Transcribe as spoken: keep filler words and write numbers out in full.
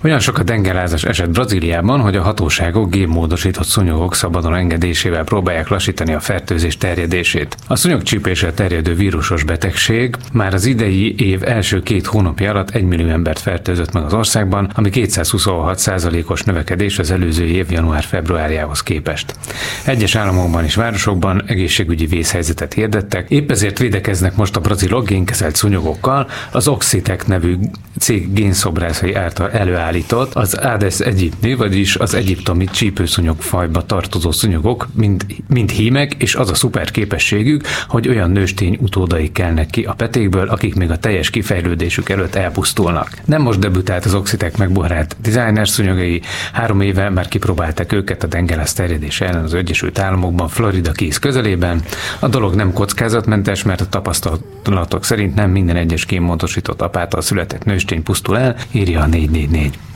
Olyan sok a dengelázas eset Brazíliában, hogy a hatóságok génmódosított szúnyogok szabadon engedésével próbálják lassítani a fertőzés terjedését. A szúnyogcsípéssel terjedő vírusos betegség már az idei év első két hónapja alatt egymillió embert fertőzött meg az országban, ami kétszázhuszonhat százalékos növekedés az előző év január-februárjához képest. Egyes államokban és városokban egészségügyi vészhelyzetet hirdettek, épp ezért védekeznek most a brazilok génkezelt szúnyogokkal, az Oxitec nevű cég génszobrászai által előállított az Aedes aegypti, vagyis az egyiptomi csípőszúnyogfajba tartozó szúnyogok, mind, mind hímek, és az a szuper képességük, hogy olyan nőstény utódai kelnek ki a petékből, akik még a teljes kifejlődésük előtt elpusztulnak. Nem most debütált az Oxitec megbohrált designer szúnyogai, három éve már kipróbálták őket a dengelász terjedése ellen az Egyesült Államokban, Florida Keys közelében. A dolog nem kockázatmentes, mert a tapasztalatok szerint nem minden egyes génmódosított apától született nőstény pusztul el, írja a négy négy négy.